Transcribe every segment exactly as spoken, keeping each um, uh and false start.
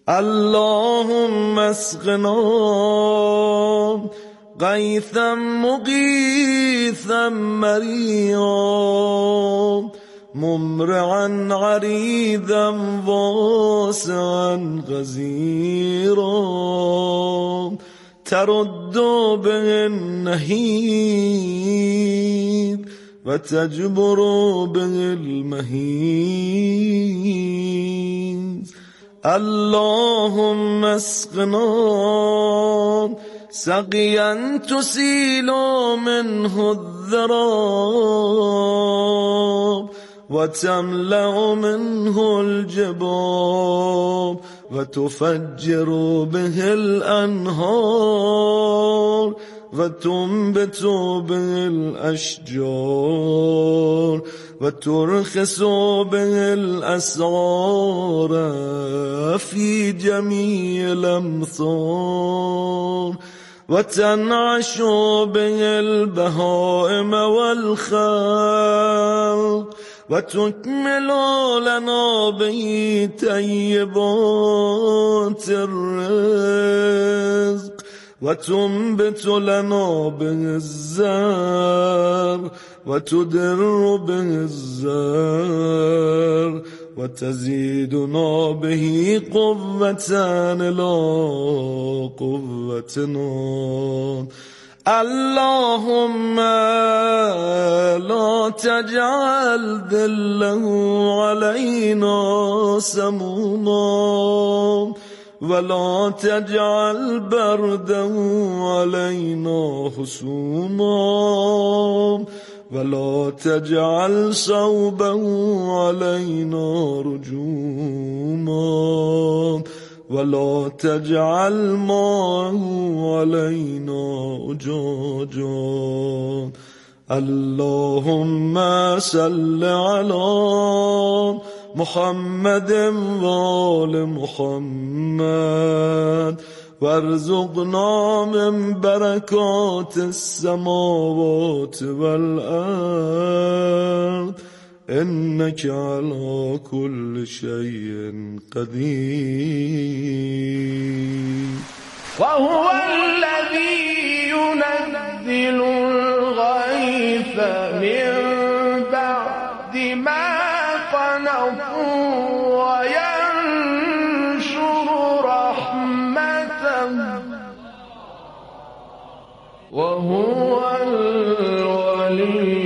اللهم اسقنا غیثا مغیثا مريعا ممرعا عریضا واسعا غزیرا ترد به النهید و تجبر به المهید. اللهم اسقنا سقيا تسيل منه الذراب وتملأ منه الجباب وتفجر به الأنهار وتنبت به الأشجار وترخص به الأسعار في جميع الأمصار وتنعش به البهائم والخلق وتكمل لنا به طيبات الرزق وتنبت لنا به الزرع وتدر به الزرع وتزيدنا به قوة لا قوتنا. اللهم لا تجعل ذله علينا سموما ولا تجعل برده علينا حسوما ولا تجعل صوبه علينا رجوما ولا تجعل ماءه علينا أجاجا. اللهم صل على محمد وآل محمد وارزقنا من بركات السماوات والأرض إنك على كل شيء قدير. وهو الذي ينزل الغيث من بعد ما قنطوا وينشر رحمته وهو الولي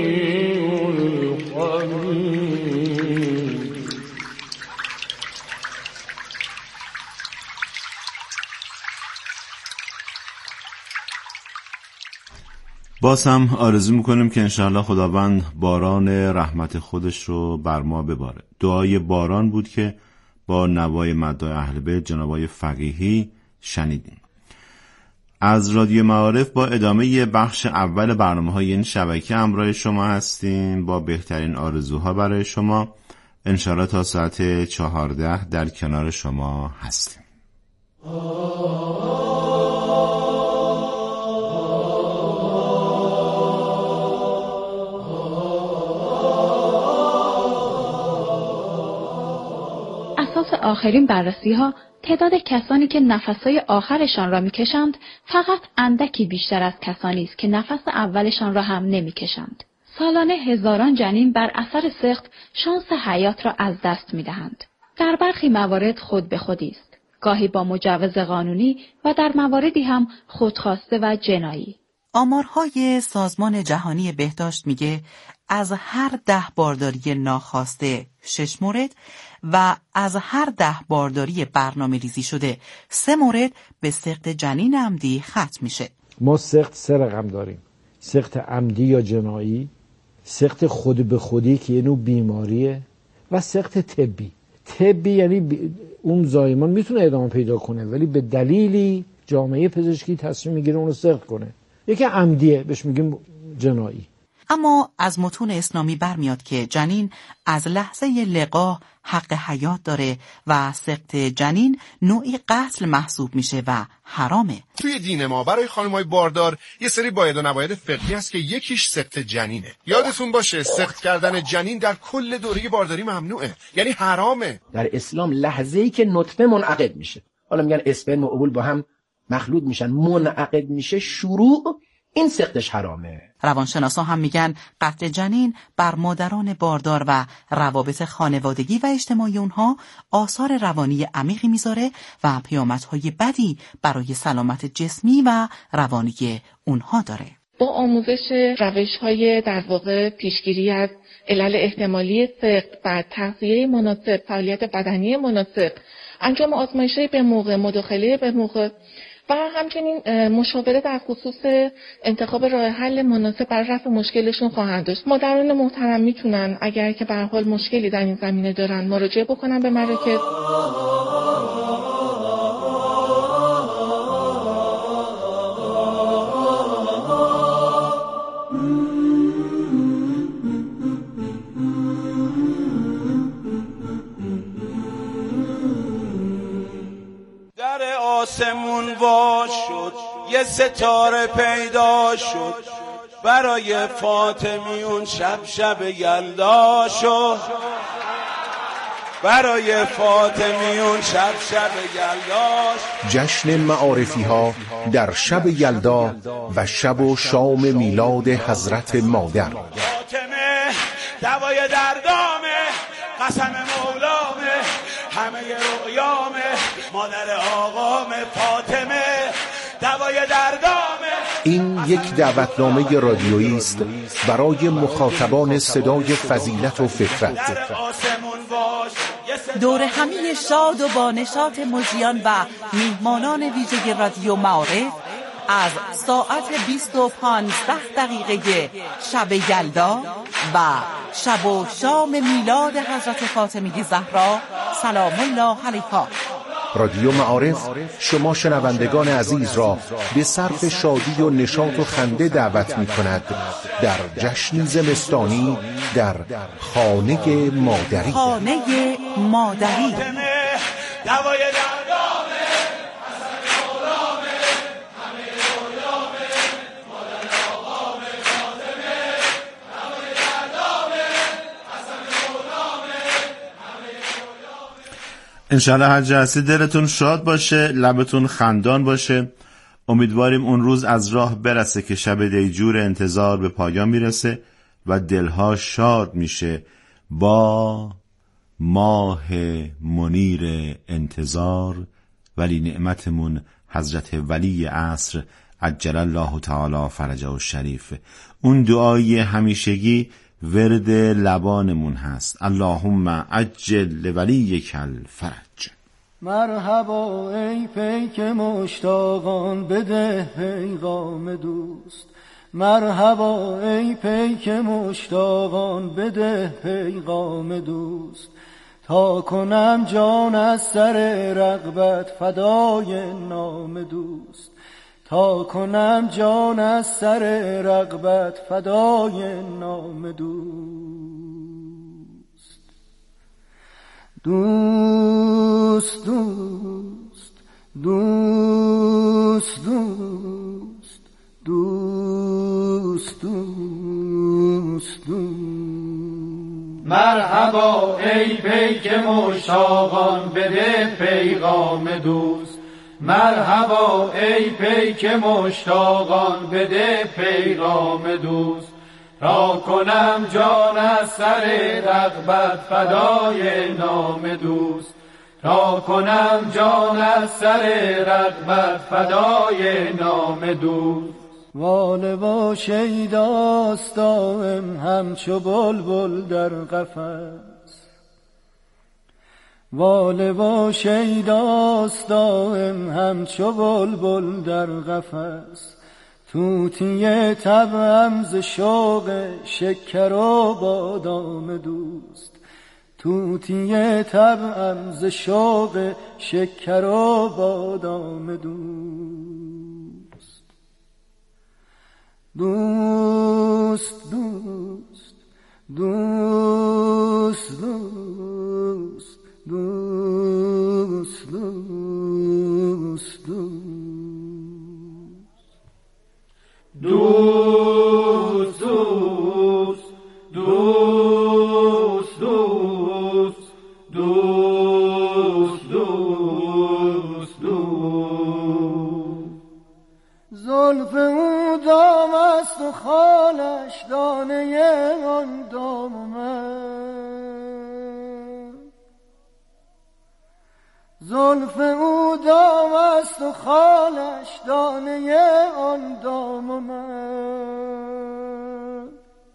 باز هم آرزو میکنیم که انشاءالله خداوند باران رحمت خودش رو بر ما بباره. دعای باران بود که با نوای مداح اهل بیت جناب آقای فقیهی شنیدیم. از رادیو معارف با ادامه بخش اول برنامه‌های این شبکه همراه شما هستیم با بهترین آرزوها برای شما. انشاءالله تا ساعت چهارده در کنار شما هستیم. اساس آخرین بررسی ها تعداد کسانی که نفسهای آخرشان را میکشند فقط اندکی بیشتر از کسانی است که نفس اولشان را هم نمیکشند. سالانه هزاران جنین بر اثر سقط شانس حیات را از دست میدهند. در برخی موارد خود به خودی است، گاهی با مجوز قانونی و در مواردی هم خودخواسته و جنایی. آمارهای سازمان جهانی بهداشت میگه از هر ده بارداری ناخواسته شش مورد و از هر ده بارداری برنامه ریزی شده سه مورد به سقط جنین عمدی ختم میشه. ما سقط سه رقم داریم: سقط عمدی یا جنایی، سقط خود به خودی که یه نوع بیماریه و سقط طبی. طبی یعنی ب... اون زایمان میتونه ادامه پیدا کنه ولی به دلیلی جامعه پزشکی تصمیم میگیره اون رو سقط کنه. یکی عمدیه بهش میگیم جنایی. اما از متون اسلامی برمیاد که جنین از لحظه لقا حق حیات داره و سقط جنین نوعی قتل محسوب میشه و حرامه. توی دین ما برای خانم‌های باردار یه سری باید و نباید فقهی هست که یکیش سقط جنینه. یادتون باشه سقط کردن جنین در کل دوره بارداری ممنوعه، یعنی حرامه. در اسلام لحظه‌ای که نطفه منعقد میشه حالا میگن اسپرم و اوول با هم مخلوط میشن، منعقد میشه، شروع، این سقطش حرامه. روانشناسا هم میگن قتل جنین بر مادران باردار و روابط خانوادگی و اجتماعی اونها آثار روانی عمیقی میذاره و پیامدهای بدی برای سلامت جسمی و روانی اونها داره. با آموزش روش‌های در واقع پیشگیری از علل احتمالی سقط و تغذیه مناسب، فعالیت بدنی مناسب، انجام آزمایش‌های به موقع، مداخله به موقع و همچنین مشاوره در خصوص انتخاب راه حل مناسب برای رفع مشکلشون خواهند داشت. مادران محترم میتونن اگر که به هر حال مشکلی در این زمینه دارن مراجعه بکنن به مراکز. آسمون وا شد، یه ستاره پیدا شد، برای فاطمیون شب شب یلدا شد، برای فاطمیون شب شب یلدا شد. جشن معارفی ها در شب یلدا و شب و شام میلاد حضرت مادر. فاطمه دوای دردامه، قسم مولامه، همه رؤیامه، مادر آقامه، فاطمه دوای دردامه. این یک دعوتنامه رادیویی است برای مخاطبان صدای فضیلت و فطرت. دور همی شاد و با نشاط مجریان و میهمانان ویژه رادیو معارف از ساعت بیست و پانزده دقیقه شب یلدا و شب و شام میلاد حضرت فاطمه زهرا سلام الله علیها. رادیو معارف شما شنوندگان عزیز را به صرف شادی و نشاط و خنده دعوت می کند در جشن زمستانی در خانه مادری. خانه مادری انشالله هر جا هستی دلتون شاد باشه، لبتون خندان باشه. امیدواریم اون روز از راه برسه که شب دیجور انتظار به پایان میرسه و دلها شاد میشه با ماه منیر انتظار. ولی نعمتمون حضرت ولی عصر عجل الله تعالی فرجه و شریف. اون دعای همیشگی ورد لبانمون هست، اللهم عجل لولیک الفرج. مرحبا ای پیک مشتاقان، بده پیغام دوست. مرحبا ای پیک مشتاقان، بده پیغام دوست. تا کنم جان از سر رغبت فدای نام دوست. تا کنم جان از سر رغبت فدای نام دوست. دوست دوست دوست دوست دوست دوست دوست. مرحبا ای پیک مشتاقان، بده پیغام دوست. مرحبا ای پیک مشتاقان، بده پیغام دوست. تا کنم جان از سر رغبت فدای نام دوست. تا کنم جان از سر رغبت فدای نام دوست. واله و شیداست دائم همچو بلبل در قفس. واله و شیداست دائم همچو بلبل در قفس. طوطی طبعم ز شوق شکر و بادام دوست. طوطی طبعم ز شوق شکر و بادام دوست. دوست دوست دوست دوست دوست دوست دوست دوست دوست دوست دوست دوست دوست و خالش دانه آن دام من، زلف او دام است و خالش دانه آن دام من.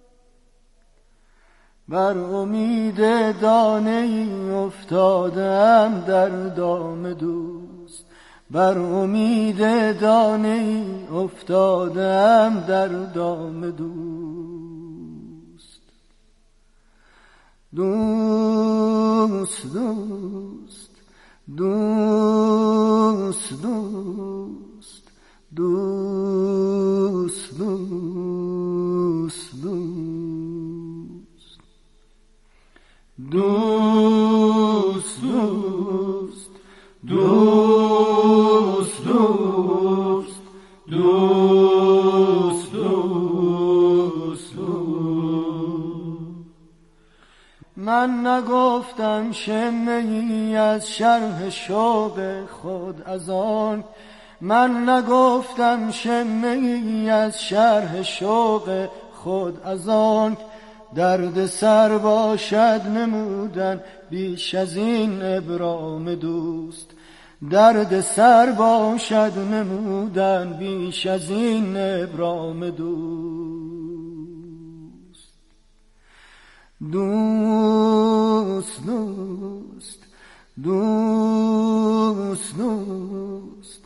بر امید دانه ای افتادم در دام دوست، بر امید دانه ای افتادم در دام دوست. دوست دوست دوست دوست دوست دوست دوست دوست دوست دوست دوست دوست دوست. من نگفتم شمعی از شرح شوق خود از آن، من نگفتم شمعی از شرح شوق خود از آن. درد سر باشد نمودن بیش از این ابرام دوست، درد سر باشد نمودن بیش از این ابرام دوست. دوست دوست دوست دوست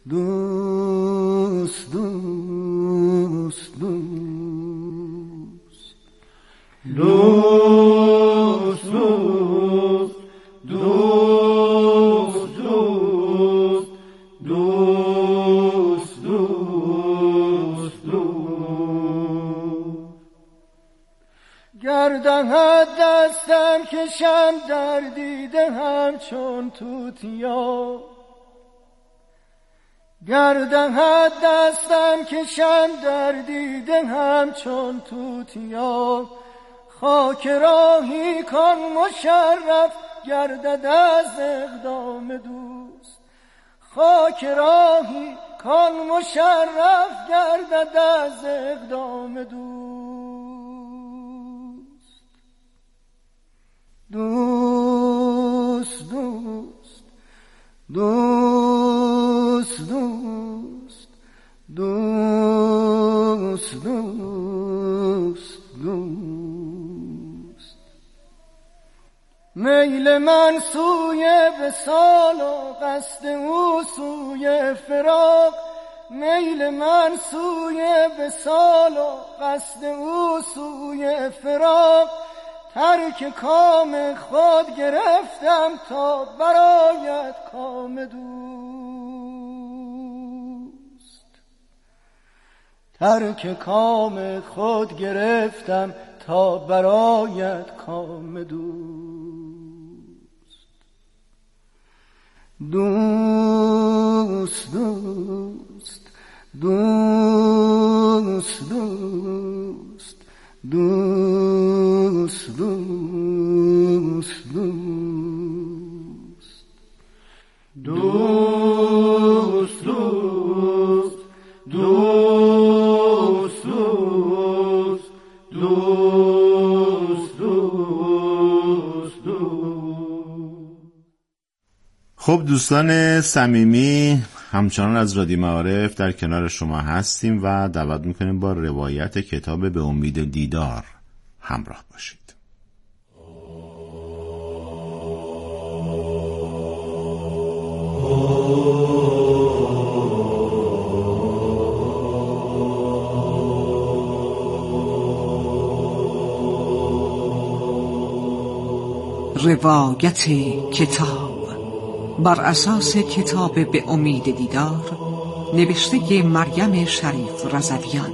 دوست دوست دوست دوست دوست دوست دوست دوست دوست. گردهت دستم کشم در دیده همچون توتیا، گردهت دستم کشم در دیده همچون توتیا. خاک راهی کن مشرف گردد از اقدام دوست، خاک راهی کن مشرف گردد از اقدام دوست. دوست دوست دوست دوست دوست دوست دوست. میل من سوی وصال و قصد او سوی فراق، میل من سوی وصال و قصد او سوی فراق. ترک کام خود گرفتم تا برایت کام دوست، ترک کام خود گرفتم تا برایت کام دوست. دوست دوست دوست دوست دوست دوست دوست دوست دوست دوست دوست دوست. خب دوستان صمیمی، همچنان از رادیو معارف در کنار شما هستیم و دعوت میکنیم با روایت کتاب به امید دیدار همراه باشید. روایت کتاب بر اساس کتاب به امید دیدار نوشته مریم شریف رضویان.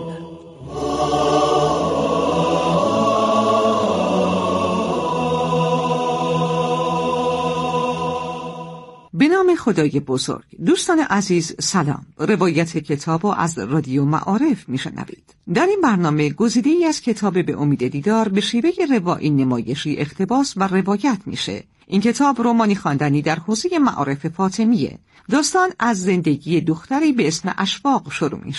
به نام خدای بزرگ. دوستان عزیز سلام. روایت کتاب از رادیو معارف میشنوید. در این برنامه گزیده‌ای از کتاب به امید دیدار به شیوه روایی نمایشی اقتباس و روایت میشه. این کتاب رمانی خواندنی در حوزه معارف فاطمیه. داستان از زندگی دختری به اسم اشواق شروع میشه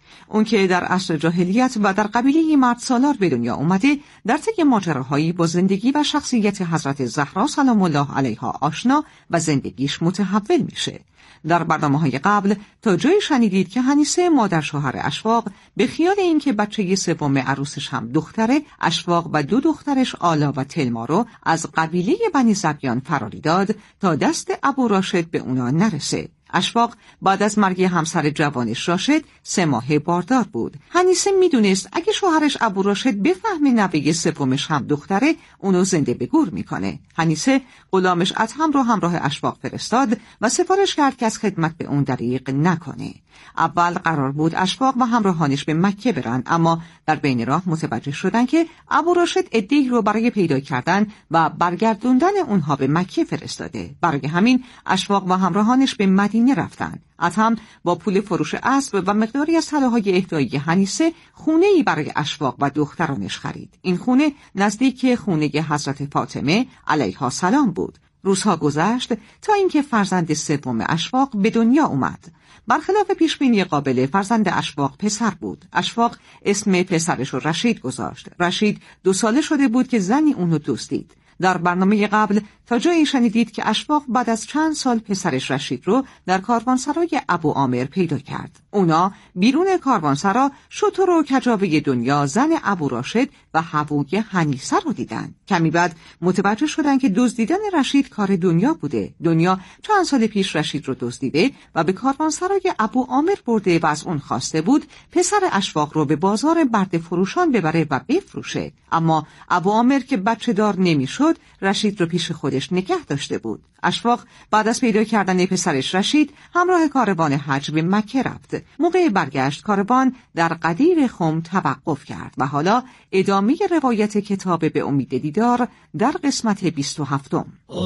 اون که در عصر جاهلیت و در قبیله مرد سالار به دنیا اومده، در طی ماجراهایی با زندگی و شخصیت حضرت زهرا سلام الله علیها آشنا و زندگیش متحول میشه. در برنامه‌های قبل تا جایی شنیدید که حنیسه مادر شوهر اشواق به خیال اینکه بچه سوم عروسش هم دختره، اشواق و دو دخترش آلا و تلما رو از قبیله بنی زبیان فراری داد تا دست ابو راشد به اونا نرسه. اشواق بعد از مرگ همسر جوانش راشد سه ماه باردار بود. حنیسه میدونست اگه شوهرش ابو راشد بفهمه نوه سومش هم دختره، اونو زنده به گور میکنه. حنیسه غلامش ادهم رو همراه اشواق فرستاد و سفارش کرد که از خدمت به اون دریغ نکنه. اول قرار بود اشواق و همراهانش به مکه برن، اما در بین راه متوجه شدن که ابو راشد عده‌ای رو برای پیدا کردن و برگردوندن اونها به مکه فرستاده. برای همین اشواق و همراهانش به مدینه رفتن. ادهم با پول فروش اسب و مقداری از طلاهای اهدایی حنیسه خونه‌ای برای اشواق و دخترانش خرید. این خونه نزدیک خونه حضرت فاطمه علیها السلام بود. روزها گذشت تا اینکه فرزند سوم اشواق به دنیا اومد. برخلاف پیشبینی قابل، فرزند اشواق پسر بود. اشواق اسم پسرش رو رشید گذاشت. رشید دو ساله شده بود که زنی اونو دوست دید. در برنامه قبل تا جایی شنیدید که اشواق بعد از چند سال پسرش رشید رو در کاروانسرای ابو عامر پیدا کرد. اونا بیرون کاروانسرا شتر و کجاوه دنیا زن ابو راشد و حبوی حنیسه رو دیدن. کمی بعد متوجه شدن که دزدیدن رشید کار دنیا بوده. دنیا چند سال پیش رشید رو دزدیده و به کاروانسرای ابو عامر برده و از اون خواسته بود پسر اشواق رو به بازار برده فروشان ببره و بفروشه. اما ابو عامر که بچه دار نمیشد، رشید رو پیش خودش نگه داشته بود. اشواق بعد از پیدا کردن پسرش رشید همراه کاروان حج به مکه رفت. موقع برگشت کاروان در قدیر خم توقف کرد و حالا ادامه روایت کتاب به امید دیدار در قسمت بیست و هفتم.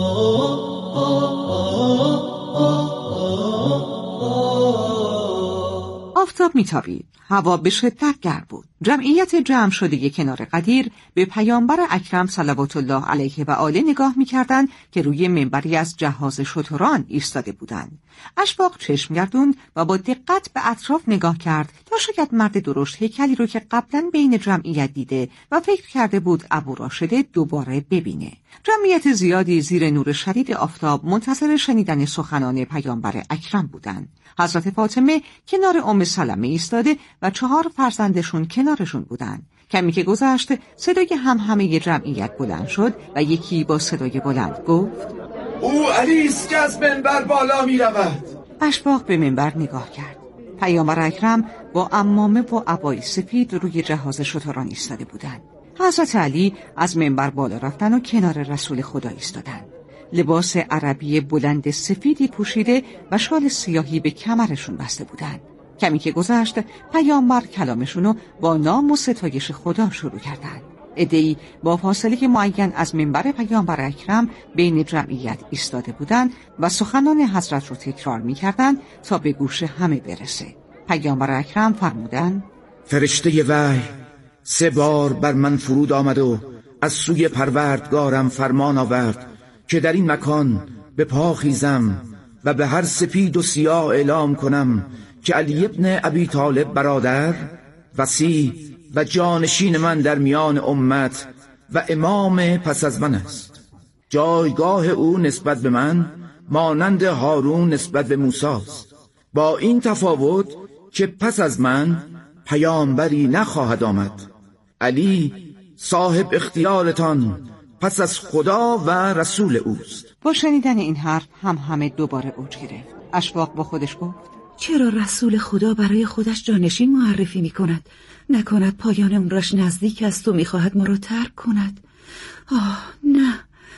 آفتاب میتابید. هوا به شدت گرم بود. جمعیت جمع شده کنار قدیر به پیامبر اکرم صلوات الله علیه و آله نگاه می‌کردند که روی منبری از جهاز شتران ایستاده بودند. اشواق چشم گردوند و با دقت به اطراف نگاه کرد تا شاید مرد درشت هیکلی رو که قبلا بین جمعیت دیده و فکر کرده بود ابو راشد دوباره ببینه. جمعیت زیادی زیر نور شدید آفتاب منتظر شنیدن سخنان پیامبر اکرم بودند. حضرت فاطمه کنار ام سلمه ایستاده و چهار فرزندشون کنارشون بودن. کمی که گذشت صدای همهمه جمعیت بلند شد و یکی با صدای بلند گفت: او علی است که از منبر بالا می رود. اشواق به منبر نگاه کرد. پیامبر اکرم با عمامه و عبای سفید روی جهاز شتران ایستاده بودند. حضرت علی از منبر بالا رفتن و کنار رسول خدا ایستادن. لباس عربی بلند سفیدی پوشیده و شال سیاهی به کمرشون بسته بودند. کمی که گذشت پیامبر کلامشونو با نام و ستایش خدا شروع کردند. عده‌ای با فاصله معین از منبر پیامبر اکرم بین جمعیت ایستاده بودند و سخنان حضرت رو تکرار می‌کردند تا به گوش همه برسه. پیامبر اکرم فرمودند: فرشته وحی سه بار بر من فرود آمد و از سوی پروردگارم فرمان آورد که در این مکان به پا خیزم و به هر سپید و سیاه اعلام کنم که علی ابن ابی طالب برادر، وصی و جانشین من در میان امت و امام پس از من است. جایگاه او نسبت به من مانند هارون نسبت به موسی است، با این تفاوت که پس از من پیامبری نخواهد آمد. علی صاحب اختیارتان پس از خدا و رسول اوست. با شنیدن این حرف هم همه دوباره اوج گرفت. اشواق با خودش گفت: چرا رسول خدا برای خودش جانشین معرفی می کند؟ نکند پایان عمرش نزدیک است و می خواهد ما را ترک کند؟ آه نه،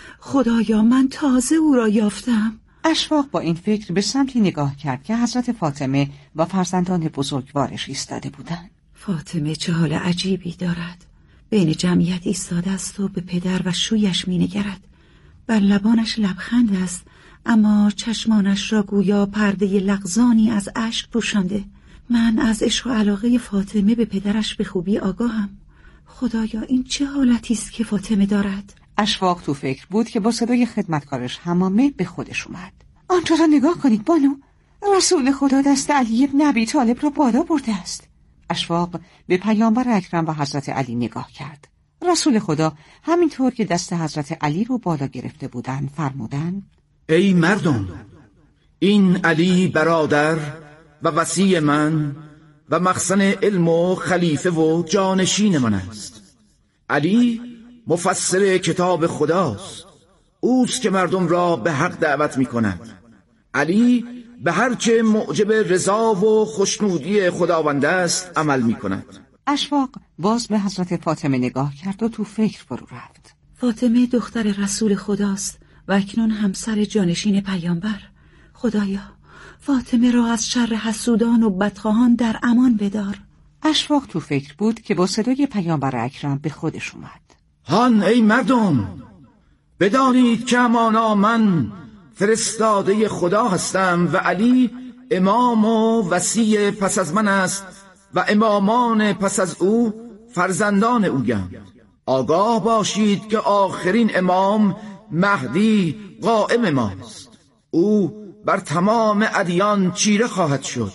خدایا من تازه او را یافتم. اشواق با این فکر به سمتی نگاه کرد که حضرت فاطمه و فرزندان بزرگوارش ایستاده بودند. فاطمه چه حال عجیبی دارد. بین جمعیت ایستاده است و به پدر و شویش می نگرد. بر لبانش لبخند است، اما چشمانش را گویا پرده لغزانی از اشک پوشانده. من از عشق و علاقه فاطمه به پدرش به خوبی آگاهم. خدایا این چه حالتی است که فاطمه دارد؟ اشواق تو فکر بود که با صدای خدمتکارش حمامه به خودش اومد. آنجا را نگاه کنید بانو، رسول خدا دست علی ابن ابی طالب را بالا برده است. اشفاق به پیامبر اکرم و حضرت علی نگاه کرد. رسول خدا همینطور که دست حضرت علی رو بالا گرفته بودن فرمودن: ای مردم، این علی برادر و وصی من و مخزن علم و خلیفه و جانشین من است. علی مفسر کتاب خداست. اوست که مردم را به حق دعوت می کند. علی به هر چه معجب رضا و خوشنودی خداوند است عمل می کند. اشفاق باز به حضرت فاطمه نگاه کرد و تو فکر فرو رفت. فاطمه دختر رسول خداست و اکنون همسر جانشین پیامبر. خدایا فاطمه را از شر حسودان و بدخواهان در امان بدار. اشفاق تو فکر بود که با صدای پیامبر اکرم به خودش اومد. هان ای مردم، بدانید که همانا من فرستاده خدا هستم و علی امام و وصی پس از من است و امامان پس از او فرزندان اویند. آگاه باشید که آخرین امام مهدی قائم ماست. او بر تمام ادیان چیره خواهد شد.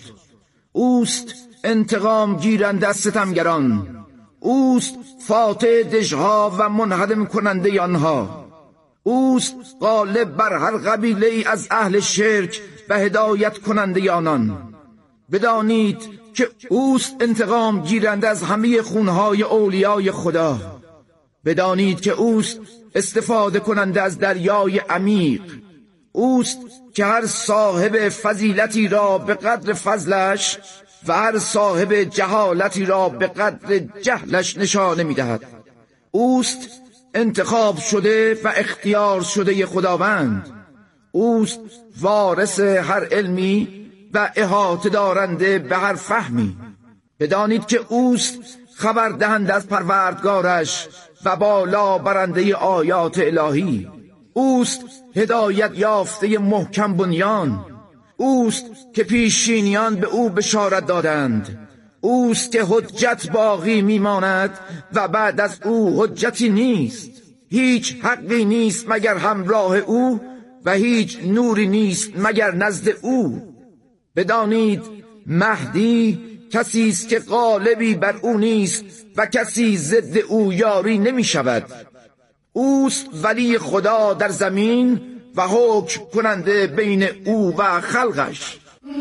اوست انتقام گیرنده از ستمگران. اوست فاتح دژها و منهدم کننده آنها. اوست غالب بر هر قبیله ای از اهل شرک و هدایت کننده آنان. بدانید که اوست انتقام گیرنده از همه خونهای اولیای خدا. بدانید که اوست استفاده کننده از دریای عمیق. اوست که هر صاحب فضیلتی را به قدر فضلش و هر صاحب جهالتی را به قدر جهلش نشانه می‌دهد. اوست انتخاب شده و اختیار شده خداوند. اوست وارث هر علمی و احاطه دارنده به هر فهمی. بدانید که اوست خبر دهنده از پروردگارش و بالا برنده آیات الهی. اوست هدایت یافته محکم بنیان. اوست که پیشینیان به او بشارت دادند. اوست که حجت باقی میماند و بعد از او حجتی نیست. هیچ حقی نیست مگر همراه او و هیچ نوری نیست مگر نزد او. بدانید مهدی کسی است که غالبی بر او نیست و کسی ضد او یاری نمی شود. اوست ولی خدا در زمین و حکم کننده بین او و خلقش.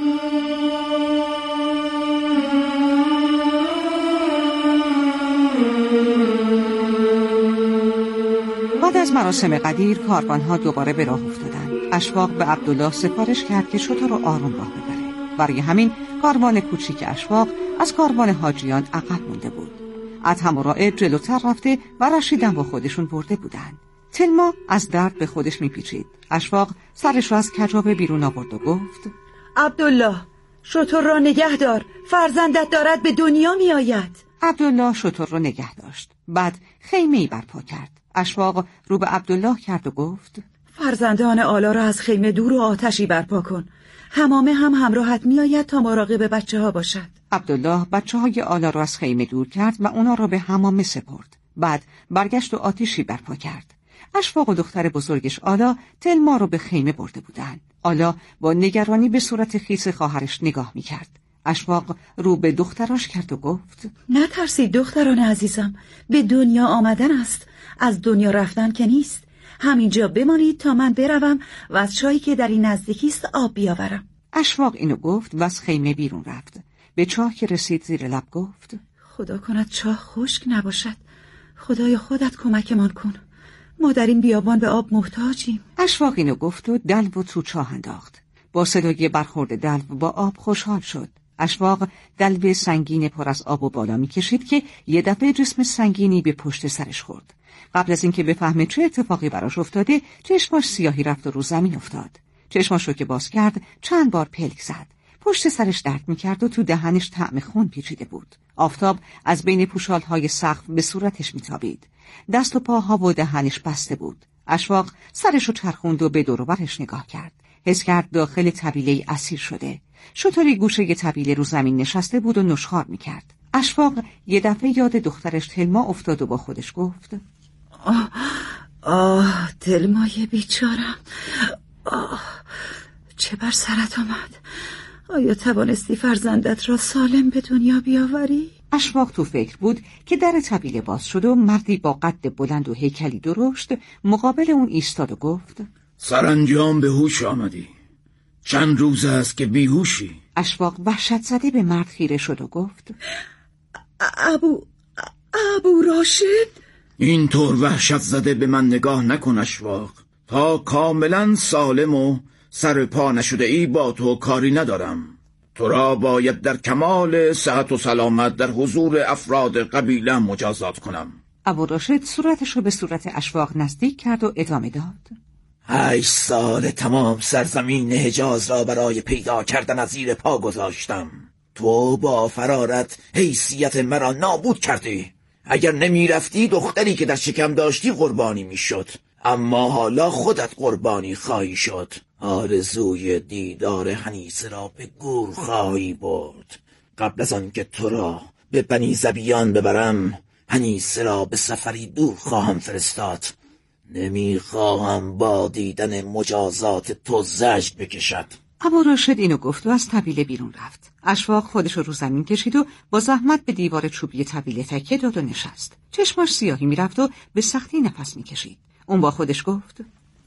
بعد از مراسم قدیر کاروانها دوباره به راه افتادند. اشفاق به عبدالله سفارش کرد که شتر رو آروم راه ببره. برای همین کاروان کوچیک اشفاق از کاروان حاجیان عقب مونده بود. ادهم و رائد جلوتر رفته و رشیدن با خودشون برده بودند. تلما از درد به خودش میپیچید. اشفاق سرش را از کجاوه بیرون آورد و گفت: عبدالله شتر را نگه دار، فرزندت دارد به دنیا می آید. عبدالله شتر را نگه داشت. بعد خیمه‌ای برپا کرد. اشفاق رو به عبدالله کرد و گفت: فرزندان آلا را از خیمه دور و آتشی برپا کن. حمامه هم همراهت می آید تا مراقب بچه ها باشد. عبدالله بچه های آلا را از خیمه دور کرد و اونا را به حمامه سپرد. بعد برگشت و آتشی برپا کرد. اشفاق و دختر بزرگش آلا تلما رو به خیمه برده بودند. آلا با نگرانی به صورت خیس خواهرش نگاه می کرد. اشفاق رو به دختراش کرد و گفت: نترسید دختران عزیزم، به دنیا آمدن است، از دنیا رفتن که نیست. همینجا بمانید تا من بروم و از چایی که در این نزدیکی است آب بیاورم. اشفاق اینو گفت و از خیمه بیرون رفت. به چاه که رسید زیر لب گفت: خدا کند چاه خشک نباشد. خدای خودت کمکمان کن، ما در این بیابان به آب محتاجیم. اشفاق اینو گفت و دلو و تو چاه انداخت. با صدای برخورد دلو با آب خوشحال شد. اشفاق دلو سنگین پر از آب و بالا می کشید که یه دفعه جسم سنگینی به پشت سرش خورد. قبل از اینکه بفهمه چه اتفاقی براش افتاده، چشماش سیاهی رفت و رو زمین افتاد. چشماشو که باز کرد چند بار پلک زد. پشت سرش درد می‌کرد و تو دهنش طعم خون پیچیده بود. آفتاب از بین پوشال‌های سقف به صورتش میتابید. دست و پاها و دهنش بسته بود. اشفاق سرشو چرخوند و به دور و برش نگاه کرد. حس کرد داخل طویله اسیر شده. شطوری گوشه طویله رو زمین نشسته بود و نشخوار می‌کرد. اشفاق یه دفعه یاد دخترش تلما افتاد و با خودش گفت: آه آه تلمای بیچارم، آه چه بر سرت آمد؟ آیا توانستی فرزندت را سالم به دنیا بیاوری؟ اشفاق تو فکر بود که در طویله باز شد و مردی با قد بلند و هیکلی درشت مقابل اون ایستاد و گفت: سرانجام به هوش آمدی. چند روز است که بیهوشی. اشفاق وحشت زده به مرد خیره شد و گفت: ابو ابو راشد؟ این طور وحشت زده به من نگاه نکن اشفاق. تا کاملا سالم و سر پا نشده ای با تو کاری ندارم. تو را باید در کمال صحت و سلامت در حضور افراد قبیله مجازات کنم. ابو راشد صورتش رو به صورت اشفاق نزدیک کرد و ادامه داد: هشت سال تمام سرزمین حجاز را برای پیدا کردن از زیر پا گذاشتم. تو با فرارت حیثیت مرا نابود کردی. اگر نمی رفتی دختری که در شکم داشتی قربانی می شد، اما حالا خودت قربانی خواهی شد. آرزوی دیدار حنیسه را به گور خواهی برد. قبل از آن که تو را به بنی زبیان ببرم، حنیسه را به سفری دور خواهم فرستاد. نمیخواهم با دیدن مجازات تو زجر بکشد. ابو راشد اینو گفت و از طویله بیرون رفت. اشفاق خودش رو زمین کشید و با زحمت به دیوار چوبی طویله تکیه داد و نشست. چشماش سیاهی میرفت و به سختی نفس میکشید. اون با خودش گفت: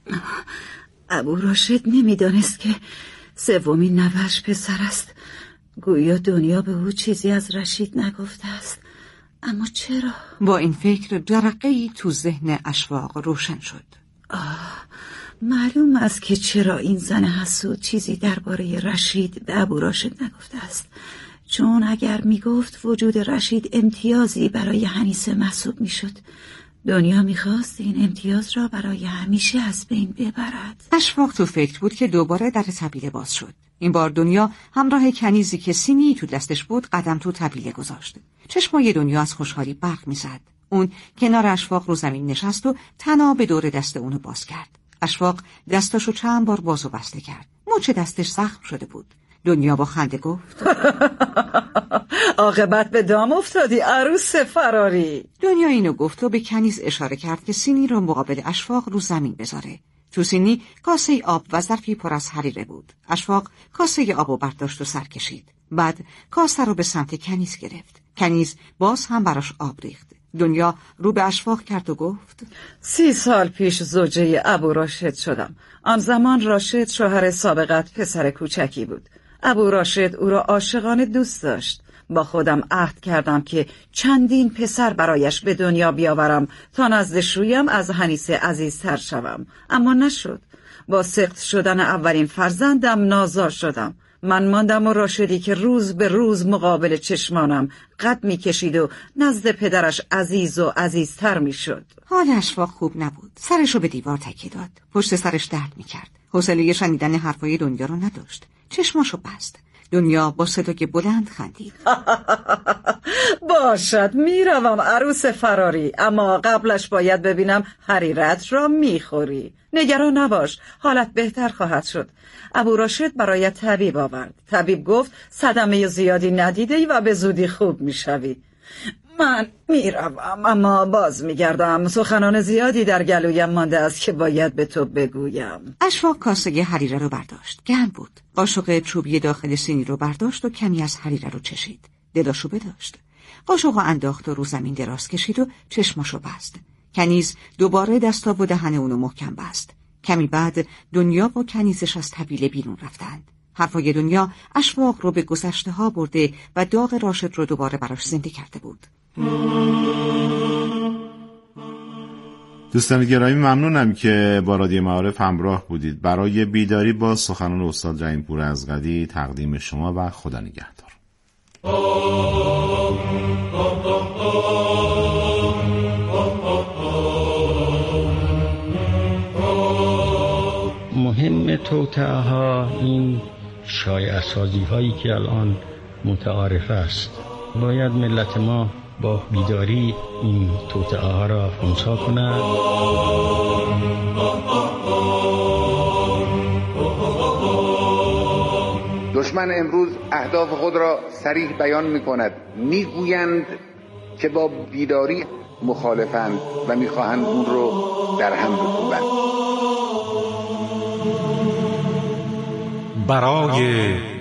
ابو راشد نمیدانست که سومین نوه‌اش پسر است. گویا دنیا به او چیزی از رشید نگفته است. اما چرا؟ با این فکر جرقه‌ای تو ذهن اشفاق روشن شد. آه، معلوم است که چرا این زن حسود چیزی درباره رشید به ابو راشد نگفته است. چون اگر میگفت وجود رشید امتیازی برای حنیسه محسوب میشد. دنیا میخواست این امتیاز را برای همیشه از بین ببرد. اشفاق تو فکر بود که دوباره در طویله باز شد. این بار دنیا همراه کنیزی که سینی تو دستش بود قدم تو طویله گذاشت. چشمای دنیا از خوشحالی برق میزد. اون کنار اشفاق رو زمین نشست و تناب به دور دست اونو باز کرد. اشفاق دستاشو چند بار باز و بسته کرد. مچ دستش زخم شده بود. دنیا با خنده گفت: عاقبت به دام افتادی عروس فراری. دنیا اینو گفت و به کنیز اشاره کرد که سینی رو مقابل اشفاق رو زمین بذاره. تو سینی کاسه آب و ظرفی پر از حریره بود. اشفاق کاسه آبو برداشت و سر کشید. بعد کاسه رو به سمت کنیز گرفت. کنیز باز هم براش آب ریخت. دنیا رو به اشفاق کرد و گفت: سی سال پیش زوجه ابو راشد شدم. آن زمان راشد شوهر سابقت پسر کوچکی بود. ابو راشد او را عاشقانه دوست داشت. با خودم عهد کردم که چندین پسر برایش به دنیا بیاورم تا نزد شویم از حنیسه عزیزتر شوم. اما نشد. با سقط شدن اولین فرزندم نازا شدم. من ماندم و راشدی که روز به روز مقابل چشمانم قد می کشید و نزد پدرش عزیز و عزیزتر می شد. حال اشفاق خوب نبود. سرشو به دیوار تکیه داد. پشت سرش درد می کرد. حوصله شنیدن حرفای دنیا رو نداشت. چشماشو بست. دنیا با صدای بلند خندید. باشد میروم عروس فراری، اما قبلش باید ببینم حریرت را میخوری. نگران نباش، حالت بهتر خواهد شد. ابو راشد برایت طبیب آورد. طبیب گفت صدمه زیادی ندیدی و به زودی خوب میشوی. من میروم اما باز میگردم. سخنان زیادی در گلویم مانده است که باید به تو بگویم. اشفاق کاسه حریره رو برداشت. گرم بود. قاشق چوبی داخل سینی رو برداشت و کمی از حریره رو چشید. دلاشو بداشت. قاشق رو انداخت و رو زمین دراز کشید و چشماشو بست. کنیز دوباره دستا و دهن اونو محکم بست. کمی بعد دنیا با کنیزش از طویله بیرون رفتند. حرفای دنیا اشفاق رو به گذشته ها برده و داغ راشد رو دوباره براش زنده کرده بود. دوستان گرامی، ممنونم که با رادیو معارف همراه بودید. برای بیداری با سخنان استاد رحیم پور ازغدی تقدیم شما و خدا نگهدار. مهم توطئه ها این شایعه سازی هایی که الان متعارف است. باید ملت ما با بیداری این توطئه ها را خنثی کند. دشمن امروز اهداف خود را صریح بیان می کند. می گویند که با بیداری مخالفند و می خواهند اون رو در هم بکوبند. برای